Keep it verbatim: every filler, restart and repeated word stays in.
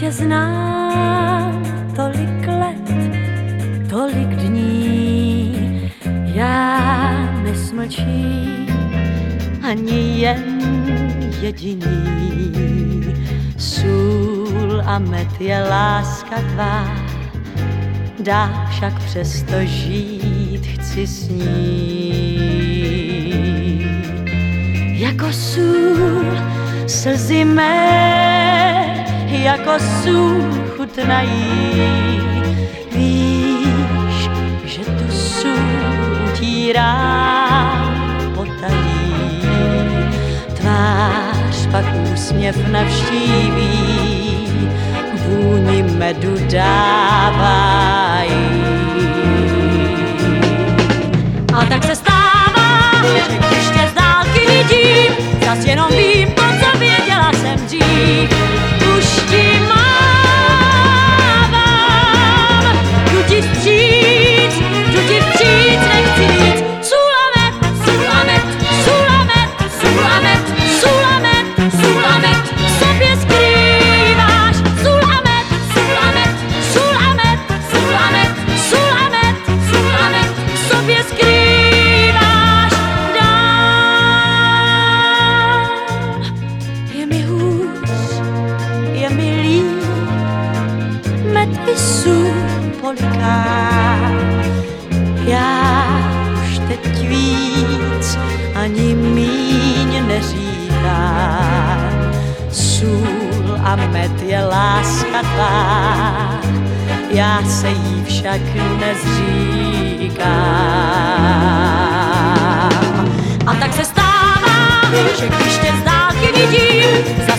tě znám tolik let, tolik dní, já nesmlčím ani jen jediný. Sůl a med je láska tvá, dá však přesto žít chci s ní. Jako sůl slzy mé, jako sůl chutnají. Víš, že tu sůl utírám potají. Tvář pak úsměv navštíví, vůni medu dávají. A tak se stává, že když tě z dálky vidím, zas jenom vím to, co věděla jsem dřív. Už ti mávám, jdu ti vstříc, jdu ti vstříc, nechci víc. Sulamet, sulamet, sulamet, sulamet, sulamet, sulamet, v sobě skrýváš. Sulamet, sulamet, sulamet, sulamet, sulamet, sulamet, v sobě skrýváš. Dál je mi hůř, je mi líp, med i sůl poliká. Já už teď víc ani míň neříkám. Sůl a med je láska tvá, já se jí však nezříkám. A tak se stává, že když tě z dálky vidím,